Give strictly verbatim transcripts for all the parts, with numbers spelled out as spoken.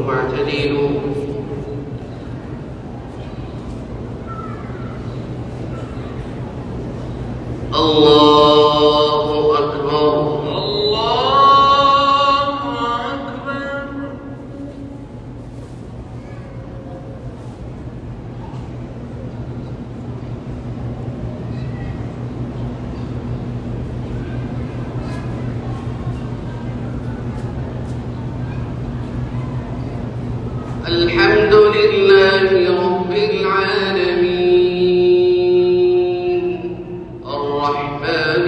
واعتدلوا. الله أكبر الله أكبر. الحمد لله رب العالمين الرحمن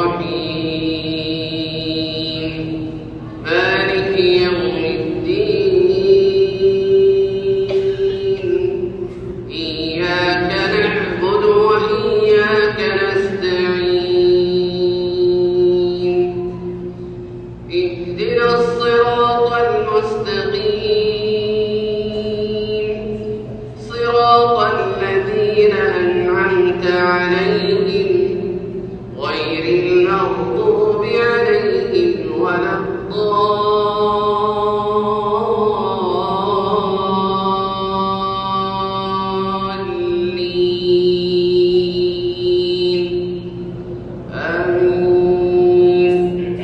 الرحيم مالك يوم الدين إياك نعبد وإياك نستعين اهدنا الصراط المستقيم صراط الذين أنعمت عليهم غير المغضوب عليهم ولا الضالين آمين.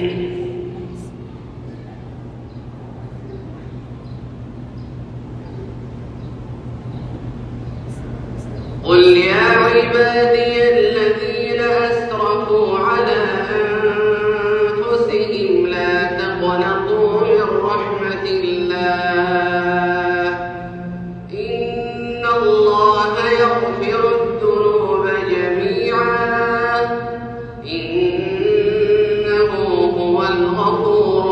قل يا عبادي الذين أسرفوا على أنفسهم لا تقنطوا من رحمة الله إن الله يغفر الذنوب جميعا إنه هو الغفور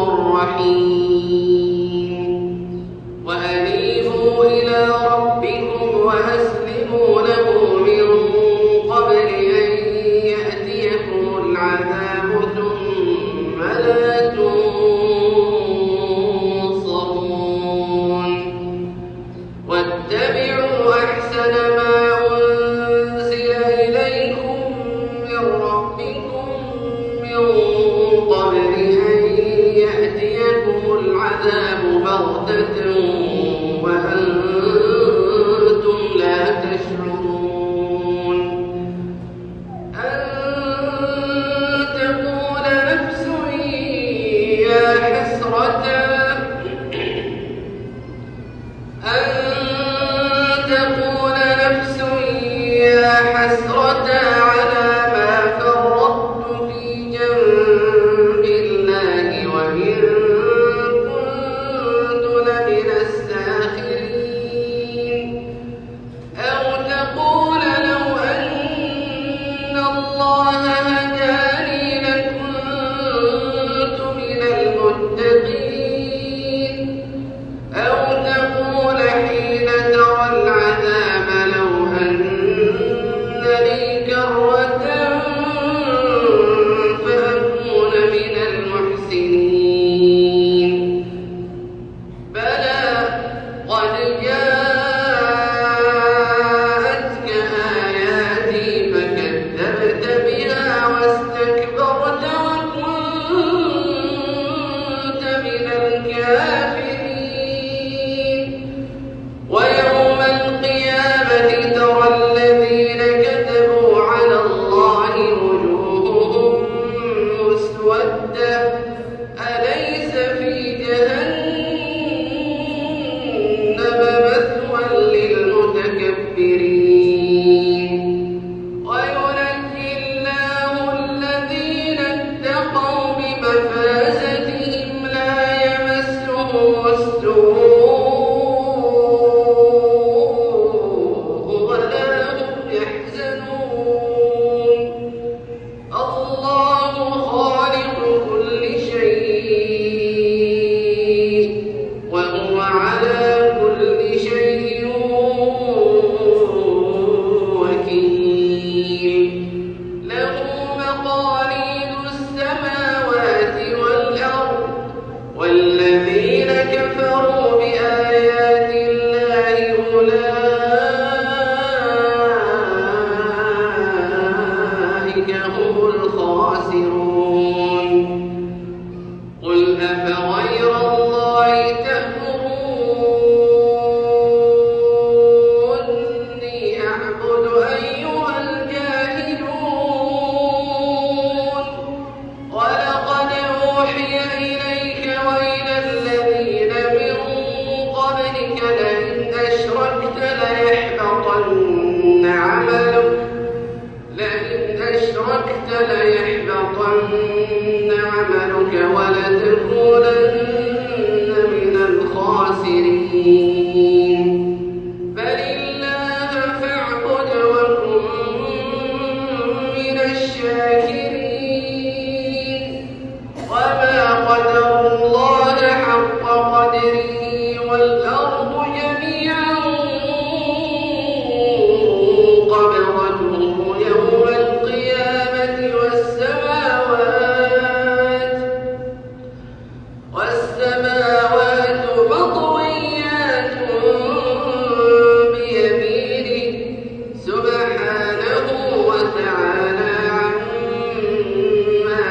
الرحيم. وأنيبوا إلى ربكم وأسلموا له من قبل أن يأتيكم العذاب ثم لا تنصرون. واتبعوا أحسن ما أنزل إليكم من ربكم من قبل أن يأتيكم العذاب بغتة وأنتم لا تشعرون. أن تقول نفس يا حسرة أن تقول نفس يا حسرة على ما فرطت في جنب الله وإن كنت لمن الساخرين. أو تقول لو أن الله هداني لكنت من المتقين. أو تقول حين ترى العذاب لو أن لي كرة فأكون من المحسنين. عملك ولتكونن من الخاسرين بل الله فاعبد وكن من الشاكرين وما قدر الله حق قدره والأرض جميعا قبضته يوم القيامة والسماوات والسماوات مطويات بيمينه سبحانه وتعالى عما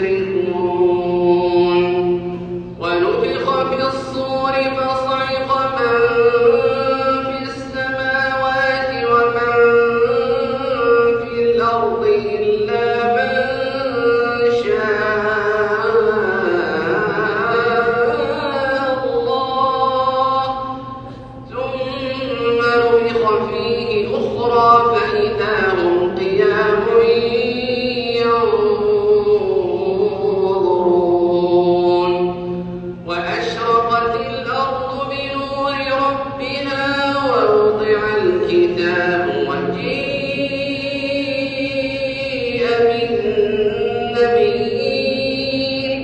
يشركون ونفخ في الصور فصعق من في السماوات ومن في الأرض إلا من شاء الله ثم نفخ فيه أخرى فإذا هم قيام ينظرون وأشرقت الأرض بنور ربها ووضع الكتاب وجيء بالنبيين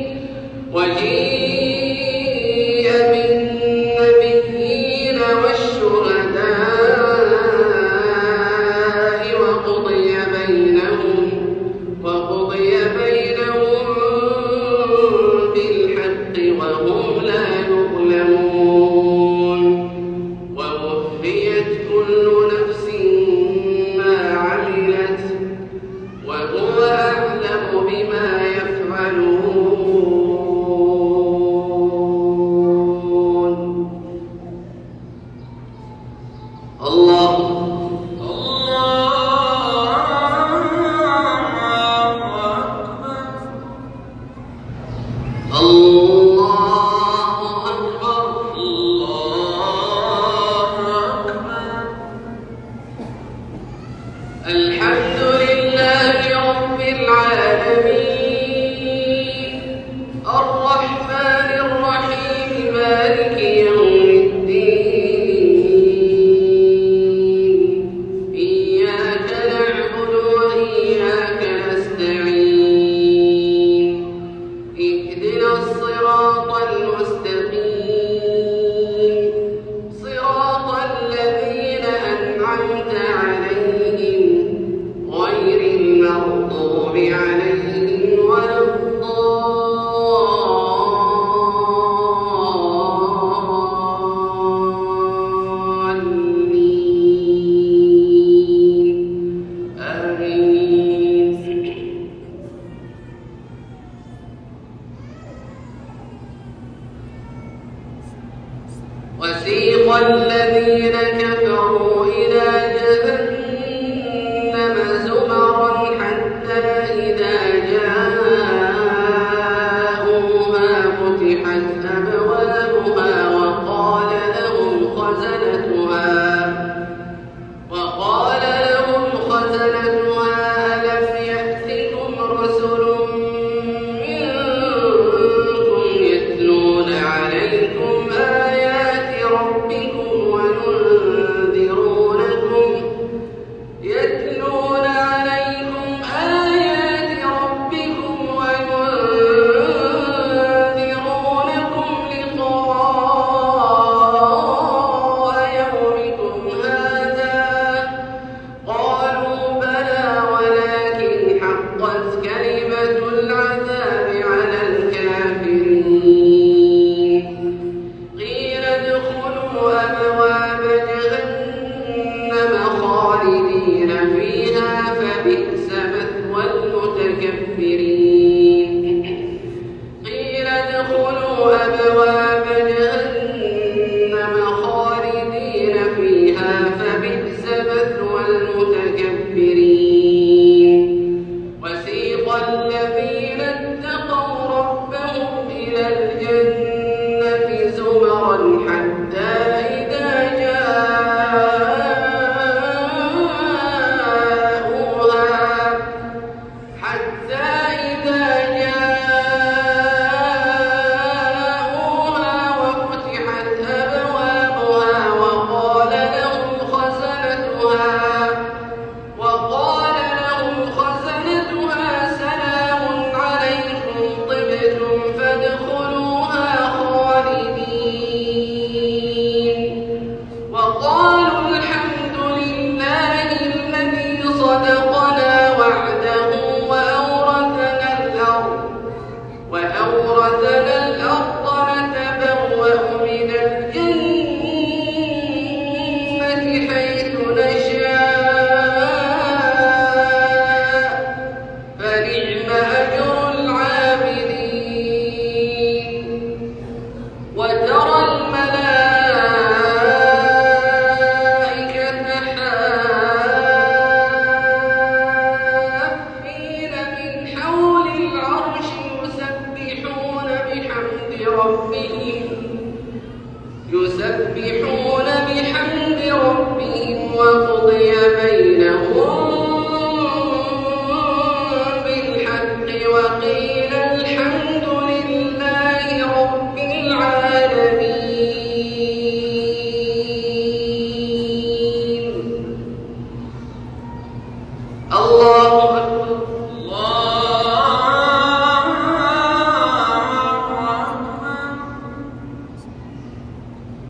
وجيء بالنبيين والشهداء وقضي بينهم وقضي بينهم بالحق وهم لا يظلمون ووفيت كل نفس ما عملت وهو أعلم بما يفعلون الله الله أكبر الله أكبر الحمد لله رب العالمين الرحمن الرحيم مالك يوم الدين إياك نعبد وإياك نستعين اهدنا الصراط المستقيم صراط الذين أنعمت عليهم غير المغضوب عليهم ولا الضالين آمين وسيق الذين كفروا إلى جهنم زمرا حتى إذا جاءوها فتحت أبوابها وقال لهم خزنتها وقال لهم خزنتها ألم يأتكم رسل منكم يتلون عليكم آيات ربكم وينذرونكم وأورثنا الأرض نتبوأ من الجنة حيث نشاء فنعم أجر العاملين. وترى الملائكة حافين من حول العرش يسبحون بحمد ربهم يسبحون بحمد ربهم وقضي بينهم